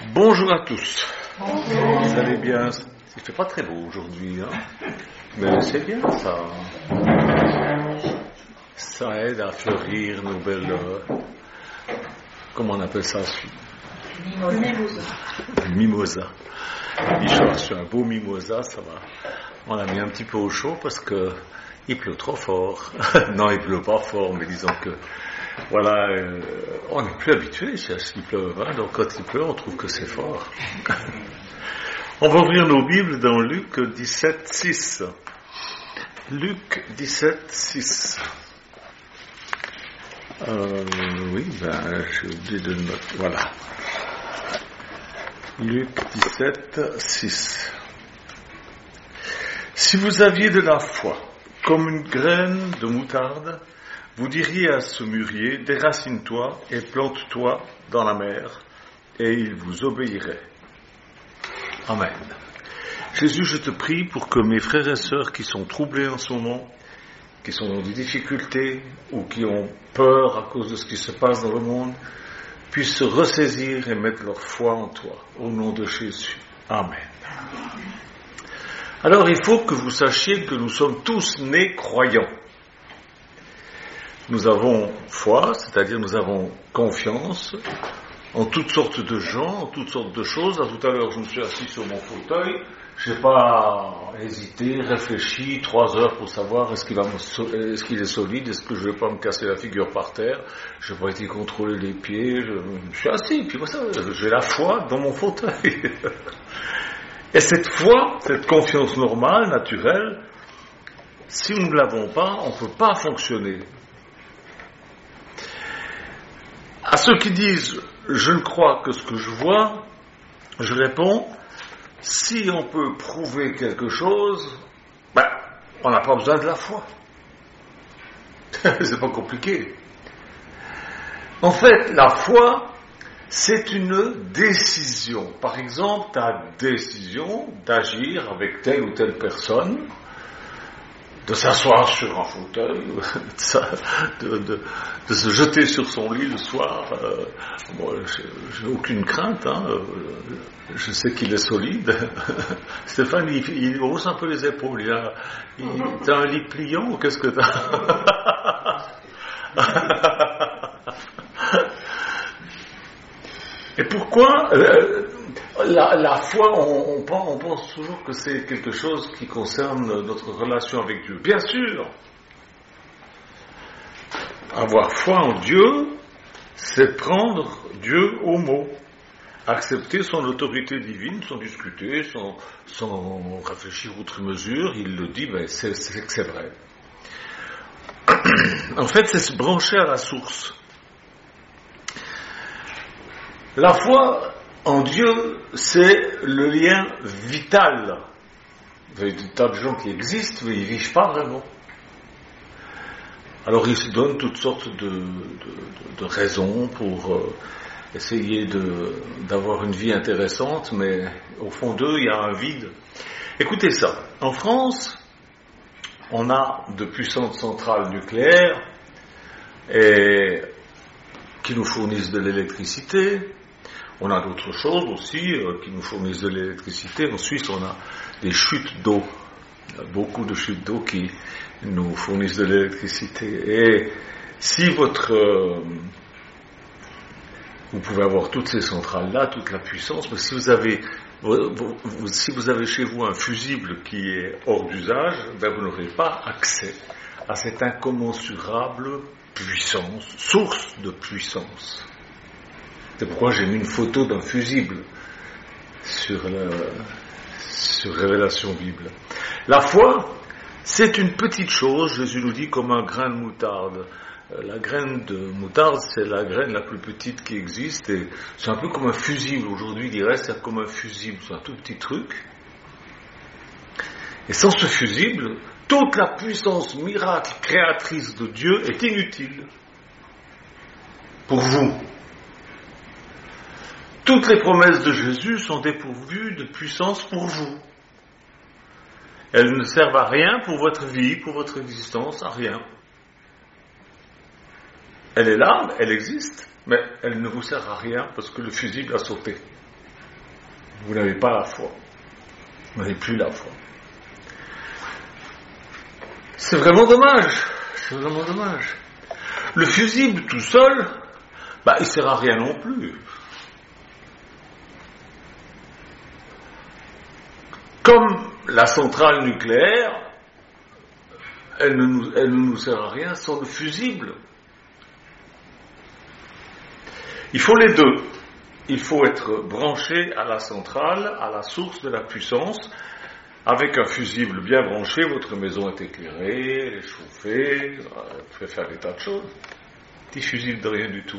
Bonjour à tous. Bonjour. Vous allez bien? Il fait pas très beau aujourd'hui, hein? Mais c'est bien ça. Ça aide à fleurir nos belles... comment on appelle ça? Mimosa. Il cherche un beau mimosa, ça va. On l'a mis un petit peu au chaud parce que il pleut trop fort. Non, il pleut pas fort, mais disons que voilà, on n'est plus habitué à ce qu'il pleuve, hein, donc quand il pleut, on trouve que c'est fort. On va ouvrir nos Bibles dans Luc 17, 6. Luc 17, 6. Oui, j'ai oublié de noter. Voilà. Luc 17, 6. Si vous aviez de la foi, comme une graine de moutarde, vous diriez à ce mûrier, déracine-toi et plante-toi dans la mer, et il vous obéirait. Amen. Jésus, je te prie pour que mes frères et sœurs qui sont troublés en ce moment, qui sont dans des difficultés ou qui ont peur à cause de ce qui se passe dans le monde, puissent se ressaisir et mettre leur foi en toi, au nom de Jésus. Amen. Alors, il faut que vous sachiez que nous sommes tous nés croyants. Nous avons foi, c'est-à-dire nous avons confiance en toutes sortes de gens, en toutes sortes de choses. Là, tout à l'heure, je me suis assis sur mon fauteuil, je n'ai pas hésité, réfléchi 3 heures pour savoir est-ce qu'il est solide, est-ce que je ne vais pas me casser la figure par terre. Je n'ai pas été contrôler les pieds, je suis assis, puis voilà, j'ai la foi dans mon fauteuil. Et cette foi, cette confiance normale, naturelle, si nous ne l'avons pas, on ne peut pas fonctionner. À ceux qui disent « je ne crois que ce que je vois », je réponds « si on peut prouver quelque chose, on n'a pas besoin de la foi. » C'est pas compliqué. En fait, la foi, c'est une décision. Par exemple, ta décision d'agir avec telle ou telle personne, de s'asseoir sur un fauteuil, de se jeter sur son lit le soir. Moi, j'ai aucune crainte, hein. Je sais qu'il est solide. Stéphane, il hausse un peu les épaules. T'as un lit pliant ou qu'est-ce que t'as? Et pourquoi la foi, on pense toujours que c'est quelque chose qui concerne notre relation avec Dieu. Bien sûr, avoir foi en Dieu, c'est prendre Dieu au mot, accepter son autorité divine, sans discuter, sans réfléchir outre mesure. Il le dit, c'est que c'est vrai. En fait, c'est se brancher à la source. La foi en Dieu, c'est le lien vital. Il y a des tas de gens qui existent, mais ils ne vivent pas vraiment. Alors ils se donnent toutes sortes de raisons pour essayer d'avoir une vie intéressante, mais au fond d'eux, il y a un vide. Écoutez ça, en France, on a de puissantes centrales nucléaires qui nous fournissent de l'électricité. On a d'autres choses aussi qui nous fournissent de l'électricité. En Suisse, on a des chutes d'eau. Il y a beaucoup de chutes d'eau qui nous fournissent de l'électricité. Et si vous pouvez avoir toutes ces centrales-là, toute la puissance, mais si vous avez chez vous un fusible qui est hors d'usage, vous n'aurez pas accès à cette incommensurable puissance, source de puissance. C'est pourquoi j'ai mis une photo d'un fusible sur Révélation Bible. La foi, c'est une petite chose, Jésus nous dit, comme un grain de moutarde. La graine de moutarde, c'est la graine la plus petite qui existe, et c'est un peu comme un fusible. Aujourd'hui, il dirait, c'est comme un fusible, c'est un tout petit truc. Et sans ce fusible, toute la puissance miracle créatrice de Dieu est inutile pour vous. Toutes les promesses de Jésus sont dépourvues de puissance pour vous. Elles ne servent à rien pour votre vie, pour votre existence, à rien. Elle est là, elle existe, mais elle ne vous sert à rien parce que le fusible a sauté. vous n'avez pas la foi. Vous n'avez plus la foi. C'est vraiment dommage. C'est vraiment dommage. Le fusible tout seul, il sert à rien non plus. Comme la centrale nucléaire, elle ne nous sert à rien sans le fusible. Il faut les deux. Il faut être branché à la centrale, à la source de la puissance. Avec un fusible bien branché, votre maison est éclairée, elle est chauffée, vous pouvez faire des tas de choses. Petit fusible de rien du tout.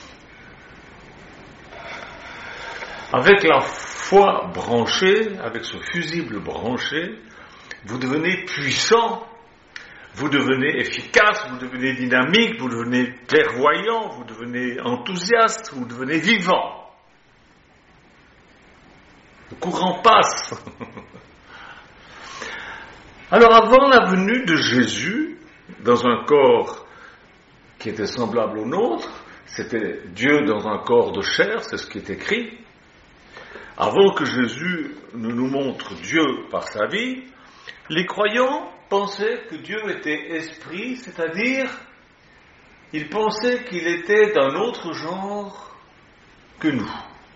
Avec la foi branchée, avec ce fusible branché, vous devenez puissant, vous devenez efficace, vous devenez dynamique, vous devenez clairvoyant, vous devenez enthousiaste, vous devenez vivant. Le courant passe. Alors avant la venue de Jésus, dans un corps qui était semblable au nôtre, c'était Dieu dans un corps de chair, c'est ce qui est écrit. Avant que Jésus ne nous montre Dieu par sa vie, les croyants pensaient que Dieu était esprit, c'est-à-dire, ils pensaient qu'il était d'un autre genre que nous.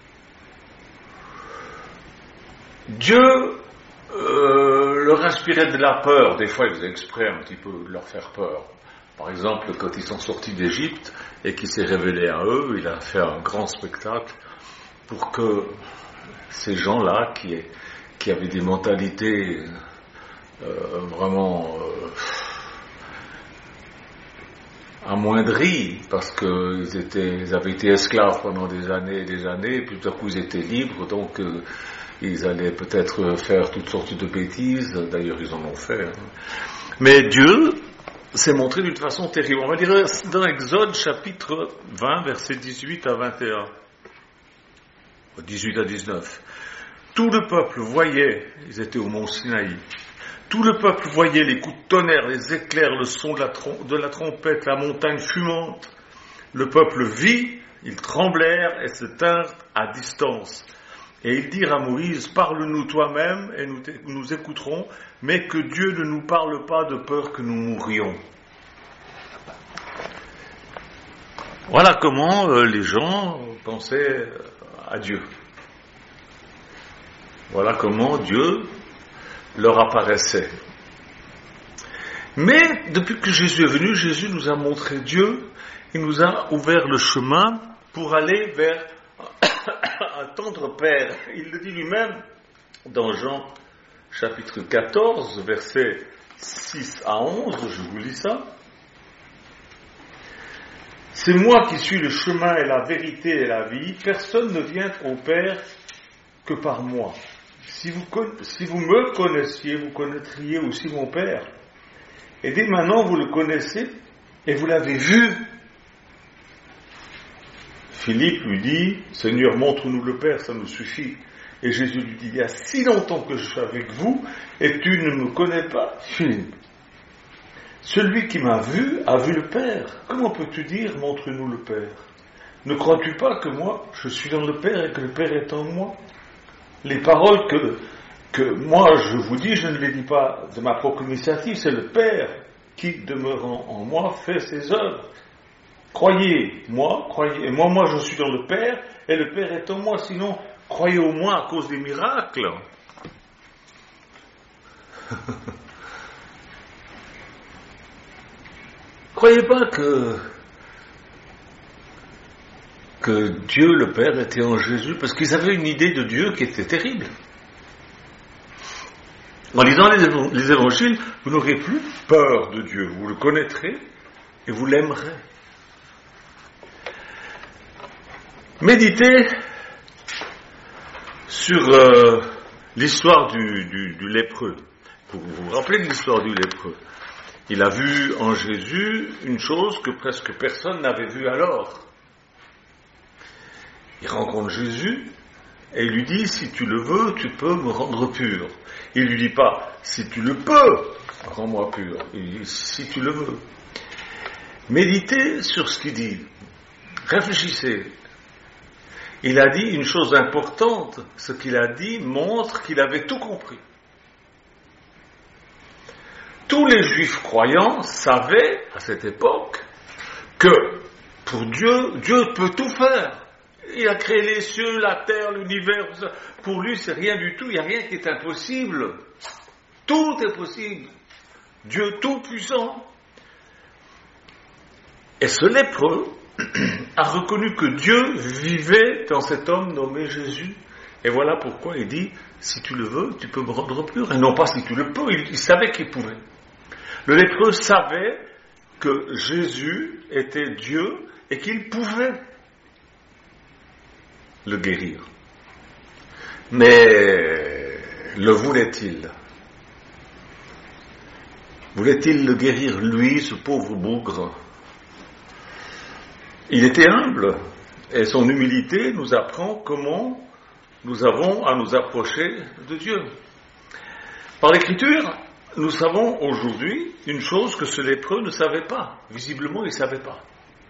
Dieu leur inspirait de la peur, des fois il faisait exprès un petit peu de leur faire peur. Par exemple, quand ils sont sortis d'Égypte et qu'il s'est révélé à eux, il a fait un grand spectacle pour que ces gens-là qui avaient des mentalités vraiment amoindries, parce qu'ils avaient été esclaves pendant des années et des années, et puis tout à coup ils étaient libres, donc ils allaient peut-être faire toutes sortes de bêtises, d'ailleurs ils en ont fait. Mais Dieu s'est montré d'une façon terrible. On va dire dans Exode chapitre 20, versets 18 à 21, 18 à 19. Tout le peuple voyait, ils étaient au mont Sinaï, tout le peuple voyait les coups de tonnerre, les éclairs, le son de la trompette, la montagne fumante. Le peuple vit, ils tremblèrent et se tinrent à distance. Et ils dirent à Moïse, parle-nous toi-même et nous écouterons, mais que Dieu ne nous parle pas de peur que nous mourions. Voilà comment les gens pensaient à Dieu. Voilà comment Dieu leur apparaissait. Mais depuis que Jésus est venu, Jésus nous a montré Dieu, il nous a ouvert le chemin pour aller vers un tendre Père. Il le dit lui-même dans Jean chapitre 14, versets 6 à 11, je vous lis ça. C'est moi qui suis le chemin et la vérité et la vie, personne ne vient au Père que par moi. Si vous me connaissiez, vous connaîtriez aussi mon Père. Et dès maintenant, vous le connaissez et vous l'avez vu. Philippe lui dit, Seigneur, montre-nous le Père, ça nous suffit. Et Jésus lui dit, il y a si longtemps que je suis avec vous et tu ne me connais pas, Philippe. Celui qui m'a vu a vu le Père. Comment peux-tu dire, montre-nous le Père? Ne crois-tu pas que moi, je suis dans le Père et que le Père est en moi? Les paroles que moi je vous dis, je ne les dis pas de ma propre initiative, c'est le Père qui, demeurant en moi, fait ses œuvres. Croyez-moi, moi je suis dans le Père, et le Père est en moi, sinon croyez au moins à cause des miracles. Croyez pas que Dieu le Père était en Jésus, parce qu'ils avaient une idée de Dieu qui était terrible. En lisant les évangiles, vous n'aurez plus peur de Dieu, vous le connaîtrez et vous l'aimerez. Méditez sur l'histoire du lépreux. Vous vous rappelez de l'histoire du lépreux? Il a vu en Jésus une chose que presque personne n'avait vue alors. Il rencontre Jésus et il lui dit, si tu le veux, tu peux me rendre pur. Il lui dit pas, si tu le peux, rends-moi pur. Il dit, si tu le veux. Méditez sur ce qu'il dit. Réfléchissez. il a dit une chose importante. Ce qu'il a dit montre qu'il avait tout compris. Tous les juifs croyants savaient, à cette époque, que pour Dieu, Dieu peut tout faire. Il a créé les cieux, la terre, l'univers. Pour lui, c'est rien du tout. Il n'y a rien qui est impossible. Tout est possible. Dieu tout-puissant. Et ce lépreux a reconnu que Dieu vivait dans cet homme nommé Jésus. Et voilà pourquoi il dit, si tu le veux, tu peux me rendre pur. Et non pas si tu le peux, il savait qu'il pouvait. Le lépreux savait que Jésus était Dieu et qu'il pouvait le guérir. Mais le voulait-il? Voulait-il le guérir, lui, ce pauvre bougre? Il était humble, et son humilité nous apprend comment nous avons à nous approcher de Dieu. Par l'Écriture, nous savons aujourd'hui une chose que ce lépreux ne savait pas. Visiblement, il ne savait pas.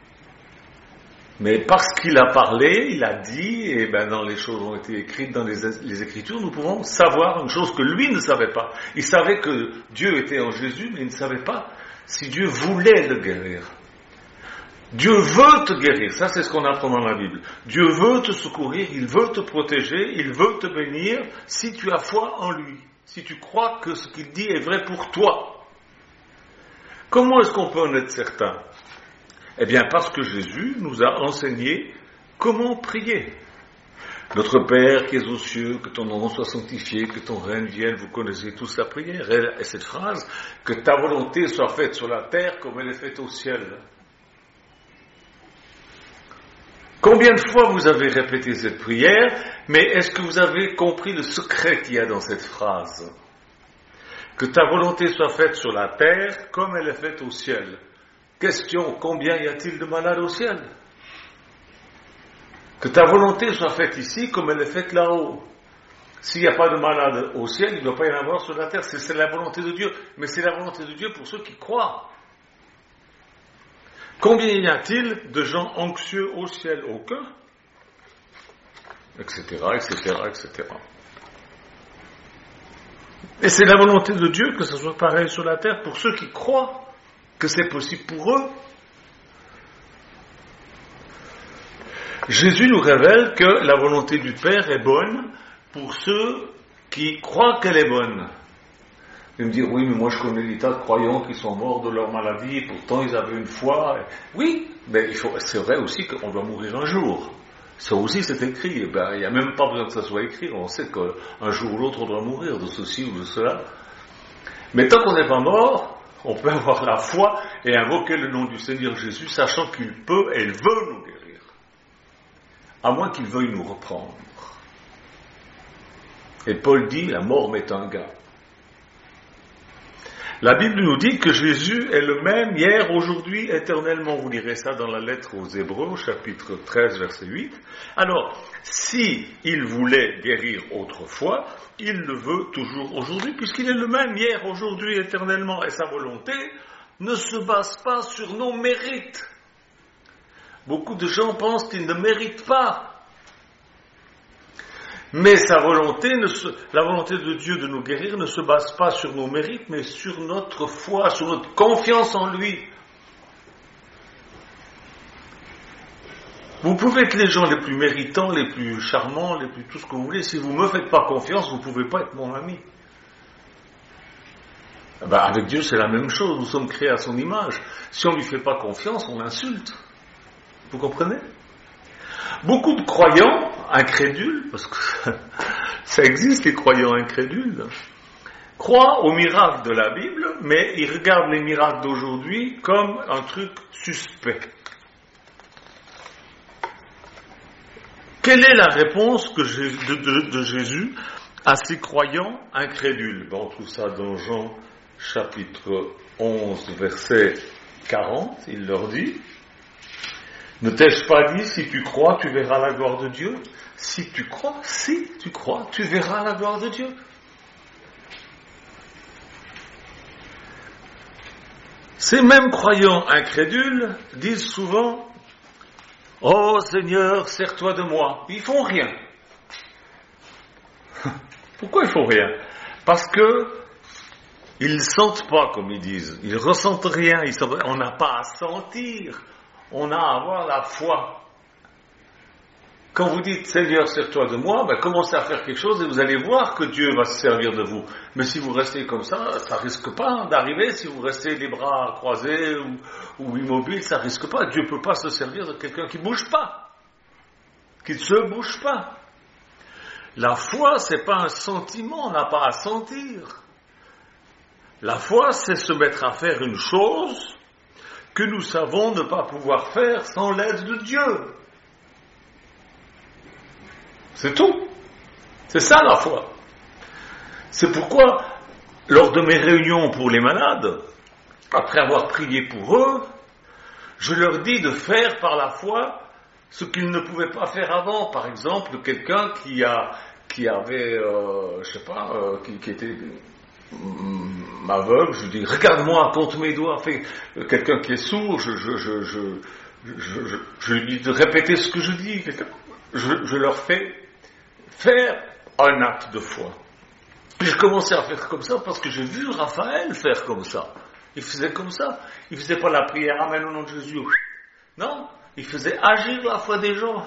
Mais parce qu'il a parlé, il a dit, et dans les choses ont été écrites dans les Écritures, nous pouvons savoir une chose que lui ne savait pas. Il savait que Dieu était en Jésus, mais il ne savait pas si Dieu voulait le guérir. Dieu veut te guérir, ça c'est ce qu'on apprend dans la Bible. Dieu veut te secourir, il veut te protéger, il veut te bénir si tu as foi en lui, si tu crois que ce qu'il dit est vrai pour toi. Comment est-ce qu'on peut en être certain? Eh bien parce que Jésus nous a enseigné comment prier. Notre Père qui es aux cieux, que ton nom soit sanctifié, que ton règne vienne, vous connaissez tous la prière. Et cette phrase, que ta volonté soit faite sur la terre comme elle est faite au ciel. Combien de fois vous avez répété cette prière, mais est-ce que vous avez compris le secret qu'il y a dans cette phrase? Que ta volonté soit faite sur la terre comme elle est faite au ciel. Question, combien y a-t-il de malades au ciel? Que ta volonté soit faite ici comme elle est faite là-haut. S'il n'y a pas de malades au ciel, il ne doit pas y en avoir sur la terre. C'est la volonté de Dieu. Mais c'est la volonté de Dieu pour ceux qui croient. Combien y a-t-il de gens anxieux au ciel? Aucun. Etc., etc., etc. Et c'est la volonté de Dieu que ce soit pareil sur la terre pour ceux qui croient que c'est possible pour eux. Jésus nous révèle que la volonté du Père est bonne pour ceux qui croient qu'elle est bonne. Ils me disent, oui, mais moi je connais des tas de croyants qui sont morts de leur maladie, et pourtant ils avaient une foi. Oui, mais c'est vrai aussi qu'on doit mourir un jour. Ça aussi c'est écrit. Il n'y a même pas besoin que ça soit écrit. On sait qu'un jour ou l'autre on doit mourir de ceci ou de cela. Mais tant qu'on n'est pas mort, on peut avoir la foi et invoquer le nom du Seigneur Jésus, sachant qu'il peut et il veut nous guérir. À moins qu'il veuille nous reprendre. Et Paul dit, la mort m'est un gars. La Bible nous dit que Jésus est le même hier, aujourd'hui, éternellement. Vous lirez ça dans la lettre aux Hébreux, chapitre 13, verset 8. Alors, si il voulait guérir autrefois, il le veut toujours aujourd'hui, puisqu'il est le même hier, aujourd'hui, éternellement. Et sa volonté ne se base pas sur nos mérites. Beaucoup de gens pensent qu'ils ne méritent pas. Mais la volonté de Dieu de nous guérir ne se base pas sur nos mérites, mais sur notre foi, sur notre confiance en lui. Vous pouvez être les gens les plus méritants, les plus charmants, les plus tout ce que vous voulez. Si vous ne me faites pas confiance, vous ne pouvez pas être mon ami. Avec Dieu, c'est la même chose. Nous sommes créés à son image. Si on ne lui fait pas confiance, on l'insulte. Vous comprenez? Beaucoup de croyants incrédules, parce que ça existe les croyants incrédules, croient aux miracles de la Bible, mais ils regardent les miracles d'aujourd'hui comme un truc suspect. Quelle est la réponse de Jésus à ces croyants incrédules? On trouve ça dans Jean chapitre 11, verset 40, il leur dit: ne t'ai-je pas dit, si tu crois, tu verras la gloire de Dieu? Si tu crois, tu verras la gloire de Dieu. Ces mêmes croyants incrédules disent souvent: Oh Seigneur, sers-toi de moi. Ils font rien. Pourquoi ils font rien? Parce que ils ne sentent pas, comme ils disent. Ils ressentent rien. On n'a pas à sentir. On a à avoir la foi. Quand vous dites Seigneur, sers-toi de moi, commencez à faire quelque chose et vous allez voir que Dieu va se servir de vous. Mais si vous restez comme ça risque pas d'arriver. Si vous restez les bras croisés ou immobile, ça risque pas. Dieu ne peut pas se servir de quelqu'un qui ne bouge pas, qui ne se bouge pas. La foi, c'est pas un sentiment, on n'a pas à sentir. La foi, c'est se mettre à faire une chose que nous savons ne pas pouvoir faire sans l'aide de Dieu. C'est tout. C'est ça la foi. C'est pourquoi, lors de mes réunions pour les malades, après avoir prié pour eux, je leur dis de faire par la foi ce qu'ils ne pouvaient pas faire avant. Par exemple, quelqu'un qui avait, qui était aveugle, je dis, regarde-moi, compte mes doigts. Quelqu'un qui est sourd, je lui dis de répéter ce que je dis. Je leur fais faire un acte de foi. J'ai commencé à faire comme ça parce que j'ai vu Raphaël faire comme ça. Il faisait comme ça. Il faisait pas la prière Amen au nom de Jésus. Non, il faisait agir la foi des gens.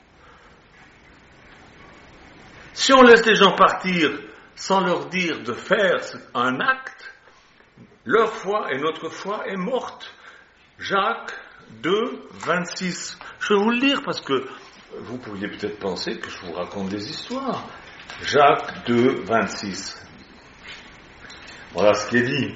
Si on laisse les gens partir sans leur dire de faire un acte, leur foi et notre foi est morte. Jacques 2, 26. Je vais vous le lire parce que vous pourriez peut-être penser que je vous raconte des histoires. Jacques 2, 26. Voilà ce qui est dit.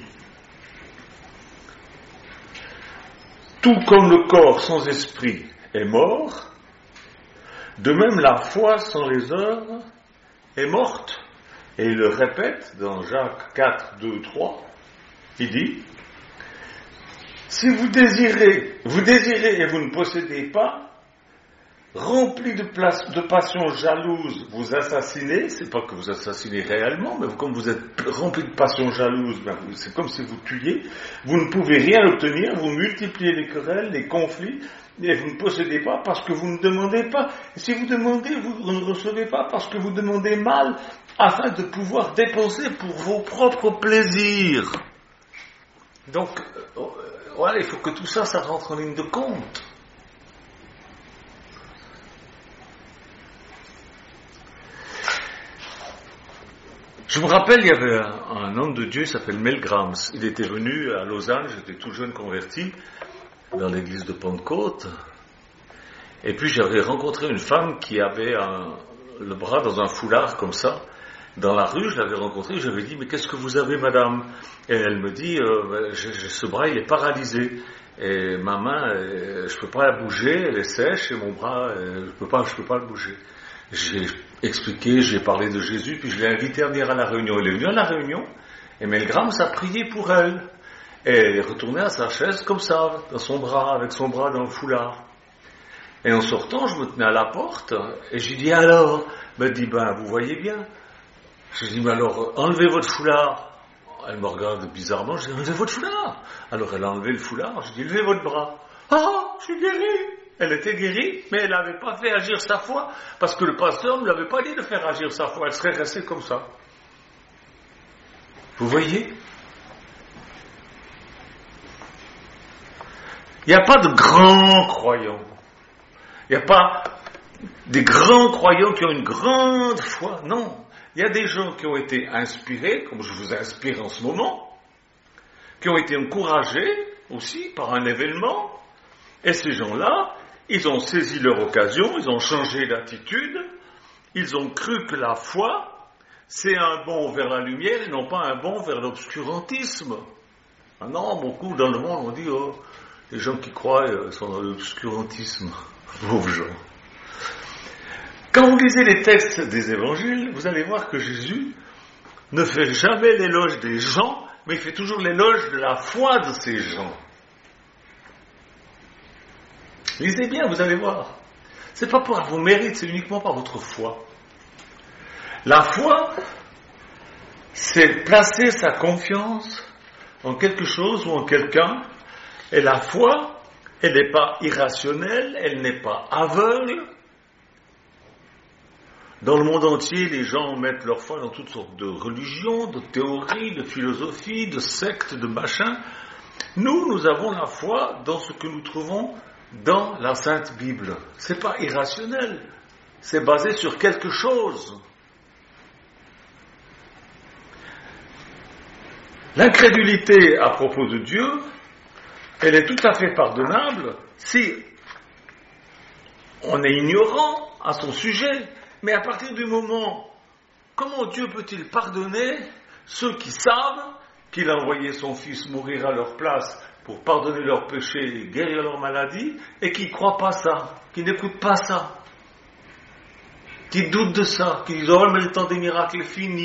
Tout comme le corps sans esprit est mort, de même la foi sans les œuvres est morte. Et il le répète dans Jacques 4, 2, 3. Il dit, si vous désirez et vous ne possédez pas, rempli de passion jalouse, vous assassinez, c'est pas que vous assassinez réellement, mais comme vous êtes rempli de passion jalouse, c'est comme si vous tuiez, vous ne pouvez rien obtenir, vous multipliez les querelles, les conflits, et vous ne possédez pas parce que vous ne demandez pas. Et si vous demandez, vous ne recevez pas parce que vous demandez mal, afin de pouvoir dépenser pour vos propres plaisirs. Donc, voilà, il faut que tout ça rentre en ligne de compte. Je me rappelle, il y avait un homme de Dieu, il s'appelle Mel Grams. Il était venu à Lausanne, j'étais tout jeune converti, dans l'église de Pentecôte. Et puis j'avais rencontré une femme qui avait le bras dans un foulard comme ça. Dans la rue, je l'avais rencontrée, je lui ai dit, mais qu'est-ce que vous avez, madame? Et elle me dit, ce bras, il est paralysé. Et ma main, je peux pas la bouger, elle est sèche, et mon bras, je peux pas le bouger. J'ai expliqué, j'ai parlé de Jésus, puis je l'ai invité à venir à la réunion. Elle est venue à la réunion, et Mel Grams a prié pour elle. Et elle est retournée à sa chaise comme ça, dans son bras, avec son bras dans le foulard. Et en sortant, je me tenais à la porte, et j'ai dit, alors? Elle me dit, vous voyez bien. Je dis, mais alors, enlevez votre foulard. Elle me regarde bizarrement, je dis, enlevez votre foulard. Alors elle a enlevé le foulard, je dis, levez votre bras. Ah, je suis guérie. Elle était guérie, mais elle n'avait pas fait agir sa foi, parce que le pasteur ne lui avait pas dit de faire agir sa foi, elle serait restée comme ça. Vous voyez? Il n'y a pas de grands croyants. Il n'y a pas des grands croyants qui ont une grande foi. Non. Il y a des gens qui ont été inspirés, comme je vous inspire en ce moment, qui ont été encouragés aussi par un événement, et ces gens-là, ils ont saisi leur occasion, ils ont changé d'attitude, ils ont cru que la foi, c'est un bond vers la lumière et non pas un bond vers l'obscurantisme. Maintenant, beaucoup dans le monde, on dit, les gens qui croient sont dans l'obscurantisme. Pauvres gens. Quand vous lisez les textes des évangiles, vous allez voir que Jésus ne fait jamais l'éloge des gens, mais il fait toujours l'éloge de la foi de ces gens. Lisez bien, vous allez voir. C'est pas par vos mérites, c'est uniquement par votre foi. La foi, c'est placer sa confiance en quelque chose ou en quelqu'un. Et la foi, Elle n'est pas irrationnelle, elle n'est pas aveugle. Dans le monde entier, les gens mettent leur foi dans toutes sortes de religions, de théories, de philosophies, de sectes, de machins. Nous avons la foi dans ce que nous trouvons dans la Sainte Bible. C'est pas irrationnel, c'est basé sur quelque chose. L'incrédulité à propos de Dieu, elle est tout à fait pardonnable si on est ignorant à son sujet. Mais à partir du moment, comment Dieu peut-il pardonner ceux qui savent qu'il a envoyé son Fils mourir à leur place pour pardonner leurs péchés et guérir leurs maladies, et qui ne croient pas ça, qui n'écoutent pas ça, qui doutent de ça, qui disent « Oh, mais le temps des miracles est fini ».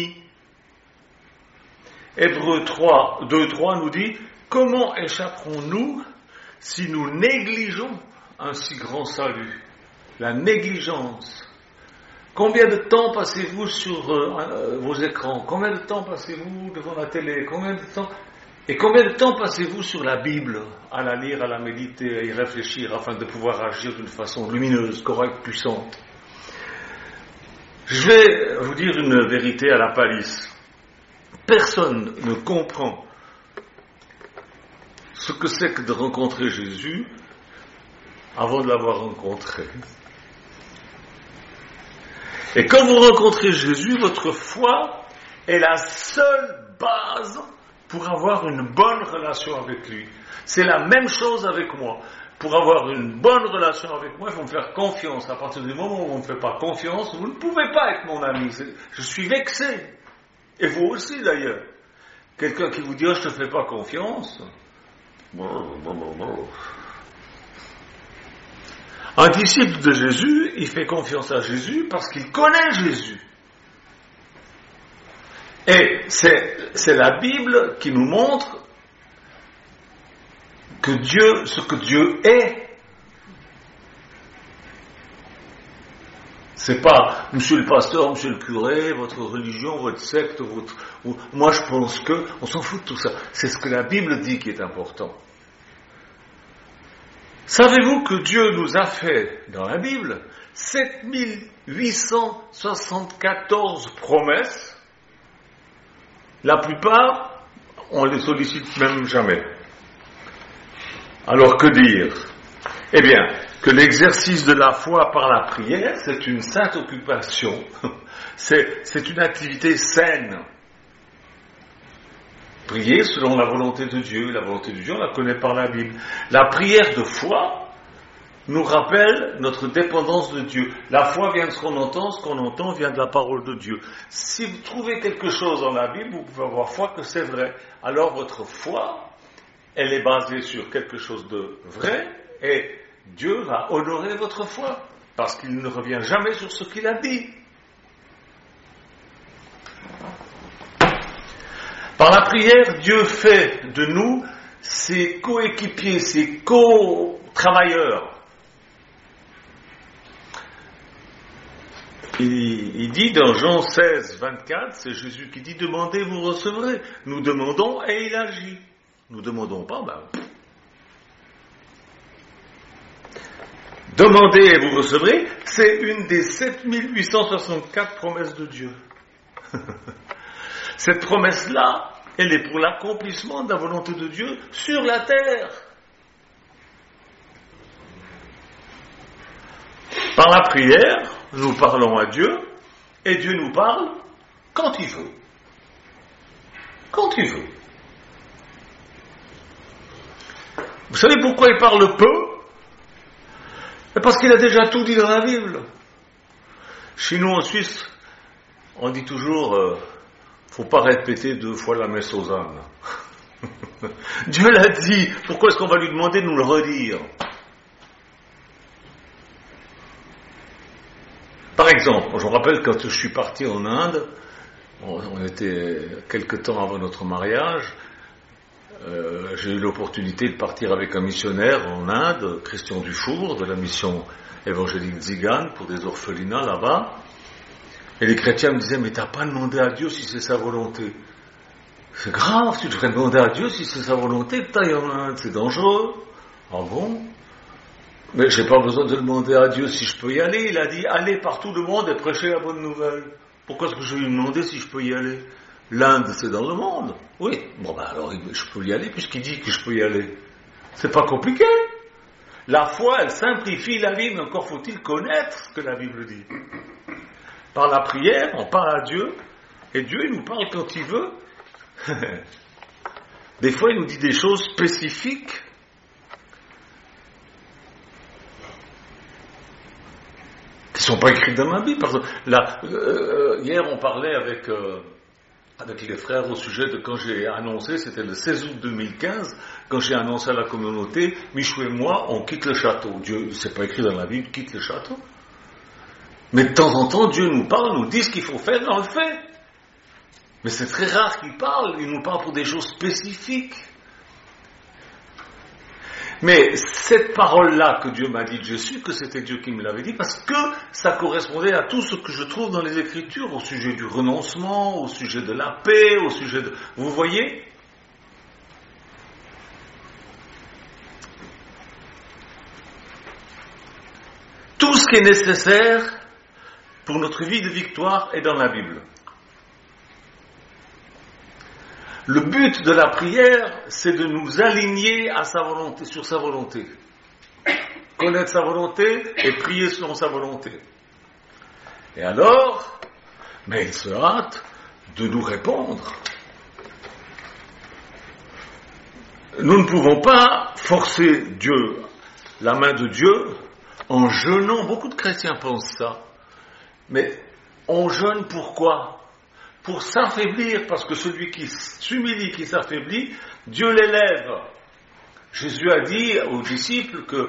Hébreux 2:3 nous dit « Comment échapperons-nous si nous négligeons un si grand salut ?» La négligence. Combien de temps passez-vous sur vos écrans? Combien de temps passez-vous devant la télé? Combien de temps passez-vous sur la Bible, à la lire, à la méditer, à y réfléchir, afin de pouvoir agir d'une façon lumineuse, correcte, puissante? Je vais vous dire une vérité à la palisse. Personne ne comprend ce que c'est que de rencontrer Jésus avant de l'avoir rencontré. Et quand vous rencontrez Jésus, votre foi est la seule base pour avoir une bonne relation avec lui. C'est la même chose avec moi. Pour avoir une bonne relation avec moi, il faut me faire confiance. À partir du moment où on ne me fait pas confiance, vous ne pouvez pas être mon ami. Je suis vexé. Et vous aussi d'ailleurs. Quelqu'un qui vous dit « Oh, je ne te fais pas confiance ». Un disciple de Jésus, il fait confiance à Jésus parce qu'il connaît Jésus. Et c'est la Bible qui nous montre que ce que Dieu est. C'est pas monsieur le pasteur, monsieur le curé, votre religion, votre secte, moi je pense que, on s'en fout de tout ça. C'est ce que la Bible dit qui est important. Savez-vous que Dieu nous a fait, dans la Bible, 7874 promesses? La plupart, on les sollicite même jamais. Alors que dire? Eh bien, que l'exercice de la foi par la prière, c'est une sainte occupation. C'est une activité saine. Prier selon la volonté de Dieu. La volonté de Dieu, on la connaît par la Bible. La prière de foi nous rappelle notre dépendance de Dieu. La foi vient de ce qu'on entend vient de la parole de Dieu. Si vous trouvez quelque chose dans la Bible, vous pouvez avoir foi que c'est vrai. Alors votre foi, elle est basée sur quelque chose de vrai, et Dieu va honorer votre foi, parce qu'il ne revient jamais sur ce qu'il a dit. Par la prière, Dieu fait de nous ses coéquipiers, ses co-travailleurs. Il dit dans Jean 16, 24, c'est Jésus qui dit « Demandez, vous recevrez ». Nous demandons et il agit. Nous demandons pas, Demandez et vous recevrez, c'est une des 7864 promesses de Dieu. Cette promesse-là, elle est pour l'accomplissement de la volonté de Dieu sur la terre. Par la prière, nous parlons à Dieu, et Dieu nous parle quand il veut. Quand il veut. Vous savez pourquoi il parle peu? Parce qu'il a déjà tout dit dans la Bible. Chez nous en Suisse, on dit toujours faut pas répéter 2 fois la messe aux ânes. Dieu l'a dit, pourquoi est-ce qu'on va lui demander de nous le redire? Par exemple, je me rappelle quand je suis parti en Inde, on était quelque temps avant notre mariage, j'ai eu l'opportunité de partir avec un missionnaire en Inde, Christian Dufour, de la mission évangélique Zigane, pour des orphelinats là-bas. Et les chrétiens me disaient, mais t'as pas demandé à Dieu si c'est sa volonté. C'est grave, tu devrais demander à Dieu si c'est sa volonté, que t'ailles en Inde, c'est dangereux. Ah bon? Mais j'ai pas besoin de demander à Dieu si je peux y aller. Il a dit, allez par tout le monde et prêchez la bonne nouvelle. Pourquoi est-ce que je vais lui demander si je peux y aller? L'Inde, c'est dans le monde. Oui. Bon, ben alors, je peux y aller puisqu'il dit que je peux y aller. C'est pas compliqué. La foi, elle simplifie la vie, mais encore faut-il connaître ce que la Bible dit. Par la prière, on parle à Dieu, et Dieu, il nous parle quand il veut. Des fois, il nous dit des choses spécifiques. Qui ne sont pas écrites dans la Bible. Hier, on parlait avec les frères au sujet de quand j'ai annoncé, c'était le 16 août 2015, quand j'ai annoncé à la communauté, Michou et moi, on quitte le château. Dieu, c'est pas écrit dans la Bible, quitte le château. Mais de temps en temps, Dieu nous parle, nous dit ce qu'il faut faire, on le fait. Mais c'est très rare qu'il parle, il nous parle pour des choses spécifiques. Mais cette parole-là que Dieu m'a dit, je suis que c'était Dieu qui me l'avait dit, parce que ça correspondait à tout ce que je trouve dans les Écritures, au sujet du renoncement, au sujet de la paix, au sujet de... Vous voyez ? Tout ce qui est nécessaire pour notre vie de victoire est dans la Bible. Le but de la prière, c'est de nous aligner à sa volonté, sur sa volonté. Connaître sa volonté et prier selon sa volonté. Et alors, mais il se hâte de nous répondre. Nous ne pouvons pas forcer Dieu, la main de Dieu, en jeûnant. Beaucoup de chrétiens pensent ça. Mais on jeûne pourquoi ? Pour s'affaiblir, parce que celui qui s'humilie, qui s'affaiblit, Dieu l'élève. Jésus a dit aux disciples que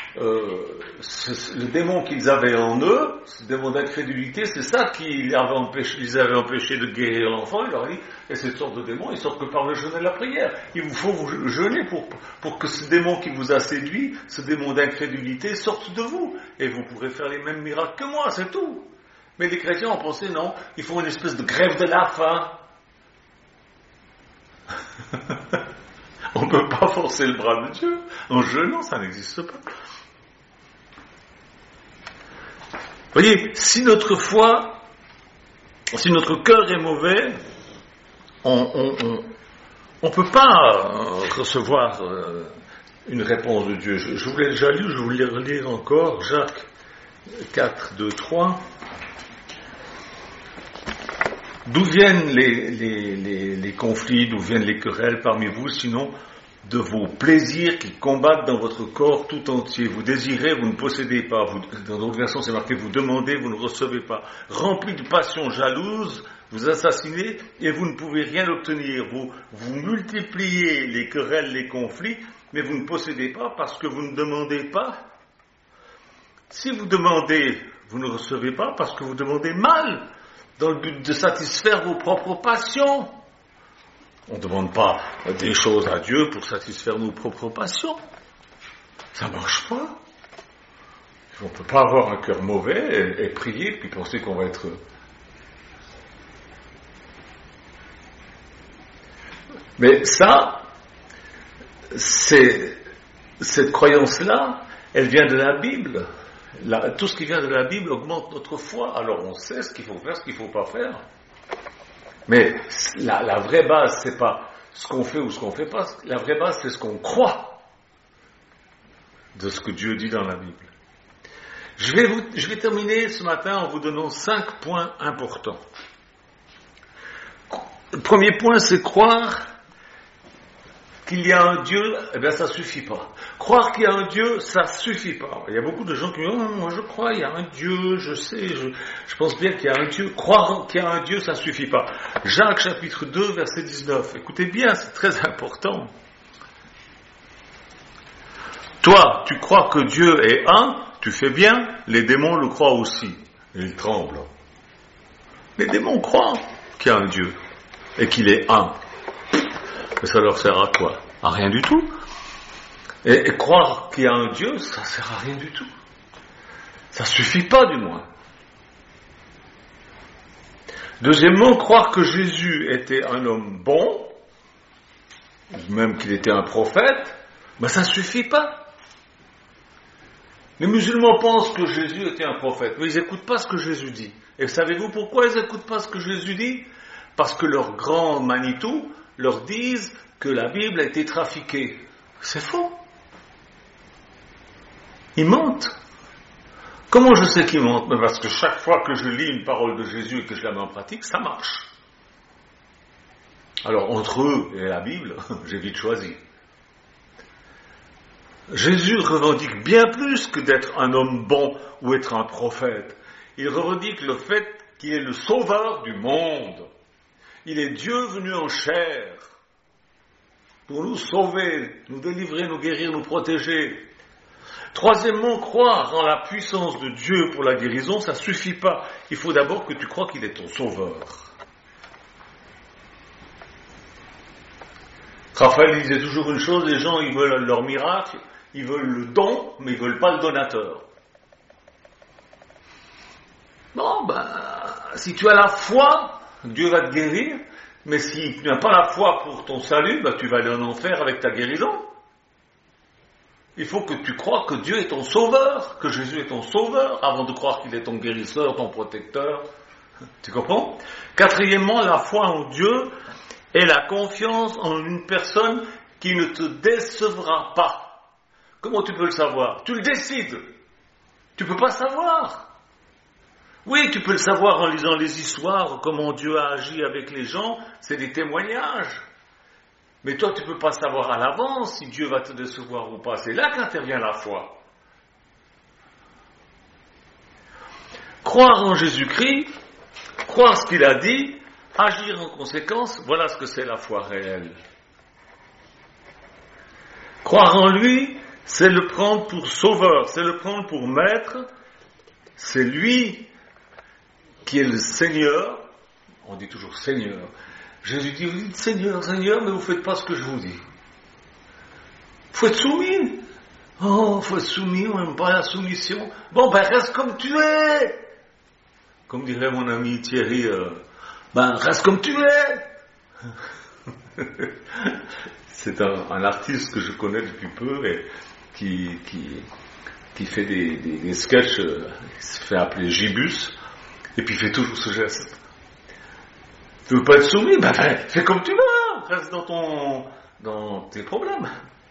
le démon qu'ils avaient en eux, ce démon d'incrédulité, c'est ça qui les avait empêchés de guérir l'enfant. Il leur a dit, et cette sorte de démon, il sort que par le jeûne et la prière. Il vous faut vous jeûner pour que ce démon qui vous a séduit, ce démon d'incrédulité, sorte de vous. Et vous pourrez faire les mêmes miracles que moi, c'est tout. Mais les chrétiens ont pensé, non, ils font une espèce de grève de la faim. On ne peut pas forcer le bras de Dieu. En jeûnant, ça n'existe pas. Vous voyez, si notre foi, si notre cœur est mauvais, on ne peut pas recevoir une réponse de Dieu. Je vous l'ai déjà lu, je vais vous le relire encore. Jacques 4, 2, 3. D'où viennent les conflits, d'où viennent les querelles parmi vous, sinon de vos plaisirs qui combattent dans votre corps tout entier. Vous désirez, vous ne possédez pas. Dans d'autres versions, c'est marqué, vous demandez, vous ne recevez pas. Rempli de passion jalouse, vous assassinez et vous ne pouvez rien obtenir. Vous multipliez les querelles, les conflits, mais vous ne possédez pas parce que vous ne demandez pas. Si vous demandez, vous ne recevez pas parce que vous demandez mal, dans le but de satisfaire vos propres passions. On ne demande pas des choses à Dieu pour satisfaire nos propres passions. Ça ne marche pas. On ne peut pas avoir un cœur mauvais et prier puis penser qu'on va être... Mais ça, cette croyance-là, elle vient de la Bible. Tout ce qui vient de la Bible augmente notre foi. Alors on sait ce qu'il faut faire, ce qu'il ne faut pas faire. Mais la vraie base, c'est pas ce qu'on fait ou ce qu'on ne fait pas. La vraie base, c'est ce qu'on croit de ce que Dieu dit dans la Bible. Je vais terminer ce matin en vous donnant 5 points importants. Le premier point, c'est croire qu'il y a un Dieu, eh bien ça suffit pas. Croire qu'il y a un Dieu, ça suffit pas. Il y a beaucoup de gens qui disent, moi je crois, il y a un Dieu, je sais, je pense bien qu'il y a un Dieu. Croire qu'il y a un Dieu, ça suffit pas. Jacques chapitre 2, verset 19. Écoutez bien, c'est très important. Toi, tu crois que Dieu est un, tu fais bien, les démons le croient aussi. Et ils tremblent. Les démons croient qu'il y a un Dieu et qu'il est un. Mais ça leur sert à quoi ? À rien du tout. Et croire qu'il y a un Dieu, ça sert à rien du tout. Ça suffit pas, du moins. Deuxièmement, croire que Jésus était un homme bon, même qu'il était un prophète, ben ça suffit pas. Les musulmans pensent que Jésus était un prophète, mais ils n'écoutent pas ce que Jésus dit. Et savez-vous pourquoi ils n'écoutent pas ce que Jésus dit? Parce que leurs grands Manitou leur disent que la Bible a été trafiquée. C'est faux. Ils mentent. Comment je sais qu'ils mentent? Parce que chaque fois que je lis une parole de Jésus et que je la mets en pratique, ça marche. Alors entre eux et la Bible, j'ai vite choisi. Jésus revendique bien plus que d'être un homme bon ou être un prophète. Il revendique le fait qu'il est le sauveur du monde. Il est Dieu venu en chair pour nous sauver, nous délivrer, nous guérir, nous protéger. Troisièmement, croire en la puissance de Dieu pour la guérison, ça ne suffit pas. Il faut d'abord que tu crois qu'il est ton sauveur. Raphaël disait toujours une chose, les gens ils veulent leur miracle, ils veulent le don, mais ils ne veulent pas le donateur. Bon, si tu as la foi, Dieu va te guérir, mais si tu n'as pas la foi pour ton salut, tu vas aller en enfer avec ta guérison. Il faut que tu crois que Dieu est ton sauveur, que Jésus est ton sauveur, avant de croire qu'il est ton guérisseur, ton protecteur. Tu comprends? Quatrièmement, la foi en Dieu est la confiance en une personne qui ne te décevra pas. Comment tu peux le savoir? Tu le décides. Tu ne peux pas savoir. Oui, tu peux le savoir en lisant les histoires, comment Dieu a agi avec les gens, c'est des témoignages. Mais toi, tu ne peux pas savoir à l'avance si Dieu va te décevoir ou pas. C'est là qu'intervient la foi. Croire en Jésus-Christ, croire ce qu'il a dit, agir en conséquence, voilà ce que c'est la foi réelle. Croire en lui, c'est le prendre pour sauveur, c'est le prendre pour maître, c'est lui qui est le Seigneur, on dit toujours Seigneur. Jésus dit, vous dites Seigneur, Seigneur, mais vous ne faites pas ce que je vous dis. Il faut être soumis. Oh, il faut être soumis, on n'aime pas la soumission. Bon, reste comme tu es. Comme dirait mon ami Thierry, reste comme tu es. C'est un artiste que je connais depuis peu et qui fait des sketchs, il se fait appeler Gibus, et puis il fait toujours ce geste. Tu veux pas être soumis? Fais comme tu veux, reste dans tes problèmes.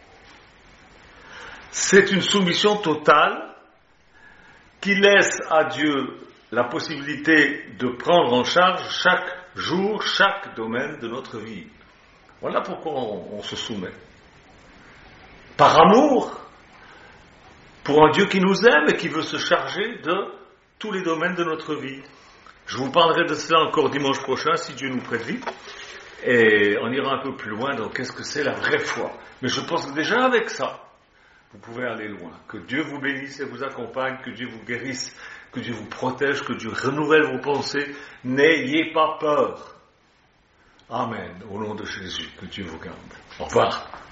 C'est une soumission totale qui laisse à Dieu la possibilité de prendre en charge chaque jour, chaque domaine de notre vie. Voilà pourquoi on se soumet. Par amour, pour un Dieu qui nous aime et qui veut se charger de tous les domaines de notre vie. Je vous parlerai de cela encore dimanche prochain, si Dieu nous prête vie. Et on ira un peu plus loin dans qu'est-ce que c'est la vraie foi. Mais je pense que déjà avec ça, vous pouvez aller loin. Que Dieu vous bénisse et vous accompagne, que Dieu vous guérisse, que Dieu vous protège, que Dieu renouvelle vos pensées. N'ayez pas peur. Amen. Au nom de Jésus, que Dieu vous garde. Au revoir.